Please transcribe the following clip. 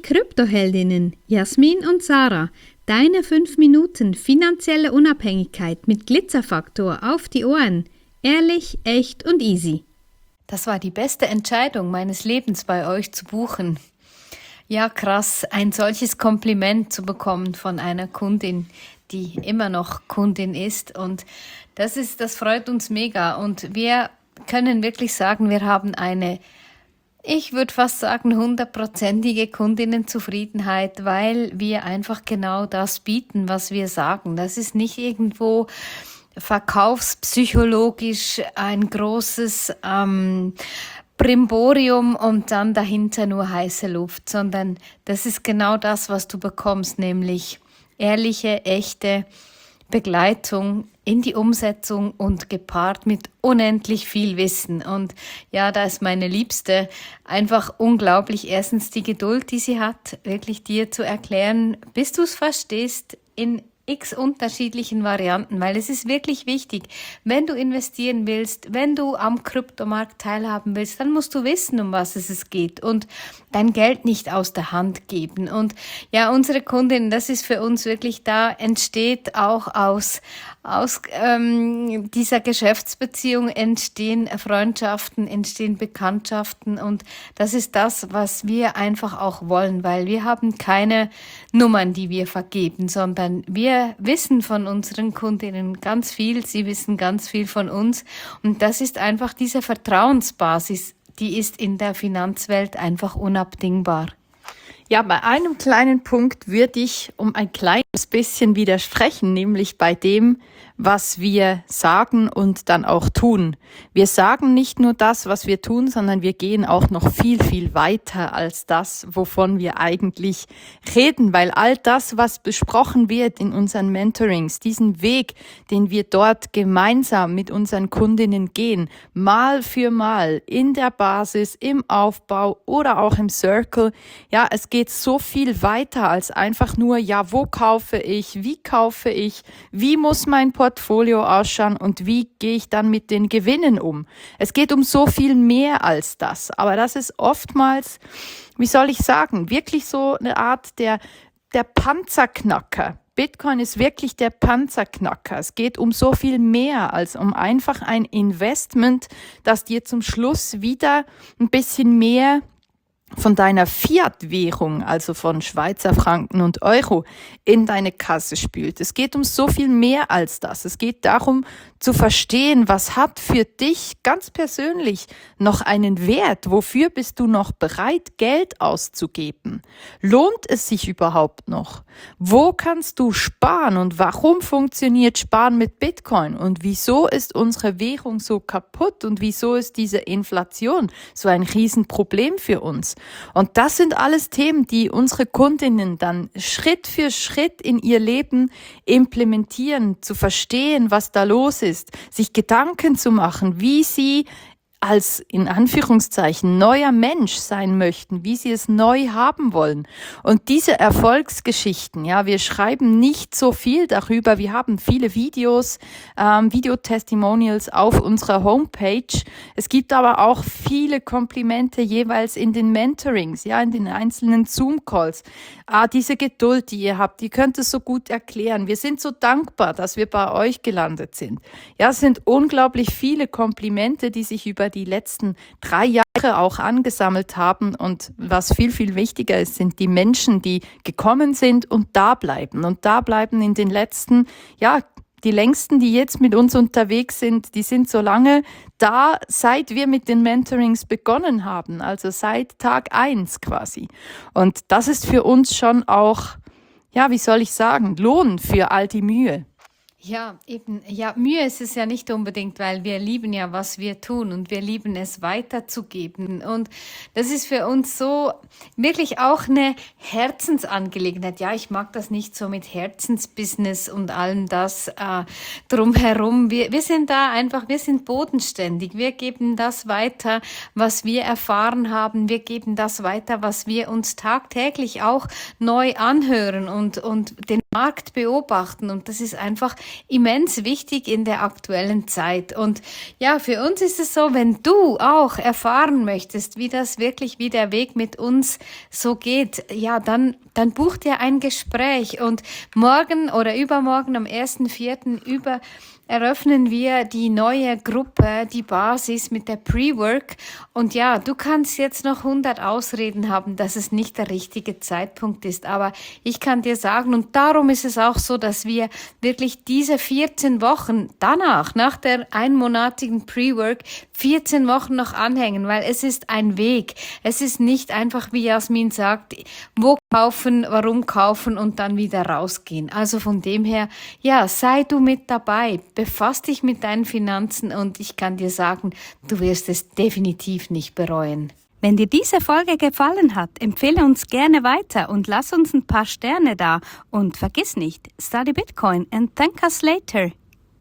Kryptoheldinnen Jasmin und Sarah, deine 5 Minuten finanzielle Unabhängigkeit mit Glitzerfaktor auf die Ohren. Ehrlich, echt und easy. Das war die beste Entscheidung meines Lebens, bei euch zu buchen. Ja, krass, ein solches Kompliment zu bekommen von einer Kundin, die immer noch Kundin ist. Und das freut uns mega. Und wir können wirklich sagen, wir haben eine, ich würde fast sagen, 100%ige Kundinnenzufriedenheit, weil wir einfach genau das bieten, was wir sagen. Das ist nicht irgendwo verkaufspsychologisch ein großes Brimborium und dann dahinter nur heiße Luft, sondern das ist genau das, was du bekommst, nämlich ehrliche, echte Begleitung in die Umsetzung und gepaart mit unendlich viel Wissen. Und ja, da ist meine Liebste einfach unglaublich. Erstens die Geduld, die sie hat, wirklich dir zu erklären, bis du es verstehst, in x unterschiedlichen Varianten, weil es ist wirklich wichtig, wenn du investieren willst, wenn du am Kryptomarkt teilhaben willst, dann musst du wissen, um was es geht und dein Geld nicht aus der Hand geben. Und ja, unsere Kundin, das ist für uns wirklich, da entsteht auch aus dieser Geschäftsbeziehung entstehen Freundschaften, entstehen Bekanntschaften und das ist das, was wir einfach auch wollen, weil wir haben keine Nummern, die wir vergeben, sondern wir wissen von unseren Kundinnen ganz viel, sie wissen ganz viel von uns und das ist einfach diese Vertrauensbasis, die ist in der Finanzwelt einfach unabdingbar. Ja, bei einem kleinen Punkt würde ich um ein kleines bisschen widersprechen, nämlich bei dem, was wir sagen und dann auch tun. Wir sagen nicht nur das, was wir tun, sondern wir gehen auch noch viel, viel weiter als das, wovon wir eigentlich reden, weil all das, was besprochen wird in unseren Mentorings, diesen Weg, den wir dort gemeinsam mit unseren Kundinnen gehen, mal für mal in der Basis, im Aufbau oder auch im Circle, ja, es geht so viel weiter als einfach nur, ja, wo kaufe ich, wie muss mein Portfolio ausschauen und wie gehe ich dann mit den Gewinnen um. Es geht um so viel mehr als das, aber das ist oftmals, wie soll ich sagen, wirklich so eine Art der Panzerknacker. Bitcoin ist wirklich der Panzerknacker. Es geht um so viel mehr als um einfach ein Investment, das dir zum Schluss wieder ein bisschen mehr von deiner Fiat-Währung, also von Schweizer Franken und Euro, in deine Kasse spült. Es geht um so viel mehr als das. Es geht darum, zu verstehen, was hat für dich ganz persönlich noch einen Wert? Wofür bist du noch bereit, Geld auszugeben? Lohnt es sich überhaupt noch? Wo kannst du sparen und warum funktioniert Sparen mit Bitcoin? Und wieso ist unsere Währung so kaputt? Und wieso ist diese Inflation so ein Riesenproblem für uns? Und das sind alles Themen, die unsere Kundinnen dann Schritt für Schritt in ihr Leben implementieren, zu verstehen, was da los ist, sich Gedanken zu machen, wie sie als in Anführungszeichen neuer Mensch sein möchten, wie sie es neu haben wollen. Und diese Erfolgsgeschichten, ja, wir schreiben nicht so viel darüber. Wir haben viele Videos, Videotestimonials auf unserer Homepage. Es gibt aber auch viele Komplimente jeweils in den Mentorings, ja, in den einzelnen Zoom-Calls. Diese Geduld, die ihr habt, die könnt es so gut erklären. Wir sind so dankbar, dass wir bei euch gelandet sind. Ja, es sind unglaublich viele Komplimente, die sich über die letzten 3 Jahre auch angesammelt haben. Und was viel, viel wichtiger ist, sind die Menschen, die gekommen sind und da bleiben. Und da bleiben in den letzten, ja, die längsten, die jetzt mit uns unterwegs sind, die sind so lange da, seit wir mit den Mentorings begonnen haben, also seit Tag 1 quasi. Und das ist für uns schon auch, ja, wie soll ich sagen, Lohn für all die Mühe. Ja, eben. Ja, Mühe ist es ja nicht unbedingt, weil wir lieben ja, was wir tun und wir lieben es weiterzugeben. Und das ist für uns so wirklich auch eine Herzensangelegenheit. Ja, ich mag das nicht so mit Herzensbusiness und allem das drumherum. Wir sind da einfach, wir sind bodenständig. Wir geben das weiter, was wir erfahren haben. Wir geben das weiter, was wir uns tagtäglich auch neu anhören und den Markt beobachten und das ist einfach immens wichtig in der aktuellen Zeit. Und ja, für uns ist es so, wenn du auch erfahren möchtest, wie das wirklich, wie der Weg mit uns so geht, ja, dann buch dir ein Gespräch und morgen oder übermorgen am 1.4. eröffnen wir die neue Gruppe, die Basis mit der Pre-Work. Und ja, du kannst jetzt noch 100 Ausreden haben, dass es nicht der richtige Zeitpunkt ist. Aber ich kann dir sagen, und darum ist es auch so, dass wir wirklich diese 14 Wochen danach, nach der einmonatigen Pre-Work, 14 Wochen noch anhängen, weil es ist ein Weg. Es ist nicht einfach, wie Jasmin sagt, wo kaufen, warum kaufen und dann wieder rausgehen. Also von dem her, ja, sei du mit dabei, befass dich mit deinen Finanzen und ich kann dir sagen, du wirst es definitiv nicht bereuen. Wenn dir diese Folge gefallen hat, empfehle uns gerne weiter und lass uns ein paar Sterne da. Und vergiss nicht, study Bitcoin and thank us later.